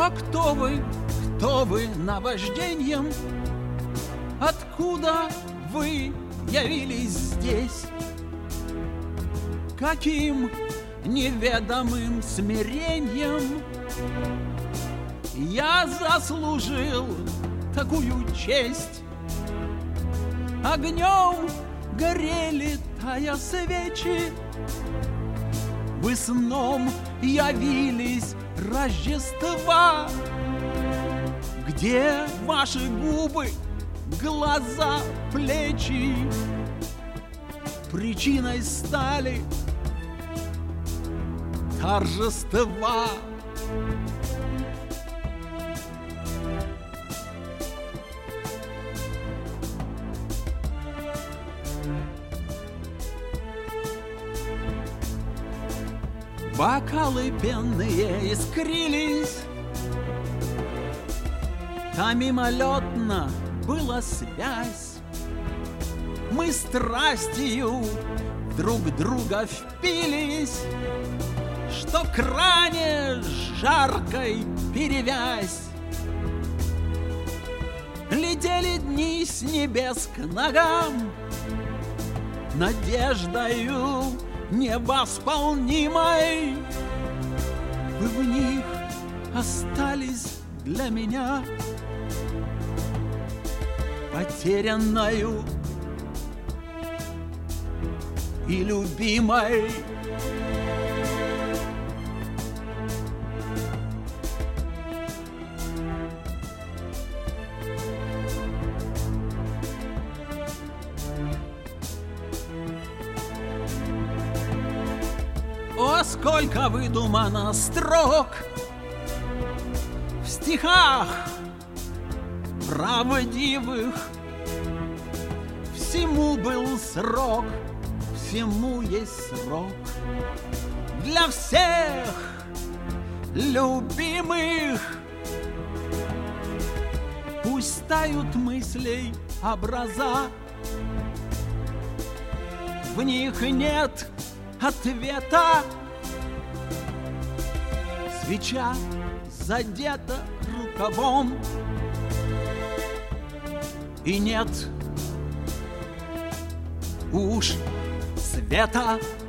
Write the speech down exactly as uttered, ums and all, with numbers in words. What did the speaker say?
А кто вы, кто вы наважденьем? Откуда вы явились здесь? Каким неведомым смирением я заслужил такую честь? Огнем горели тая свечи, вы сном явились Рождества. Где ваши губы, глаза, плечи? Причиной стали торжества. Бокалы пенные искрились, та мимолетно была связь. Мы страстью друг друга впились, что к ране жаркой перевязь. Летели дни с небес к ногам, надеждою невосполнимой. Вы в них остались для меня потерянною и любимой. О, сколько выдумано строк в стихах правдивых! Всему был срок, всему есть срок. Для всех любимых пусть тают мыслей образа, в них нет ответа. Свеча задета рукавом, и нет уж света.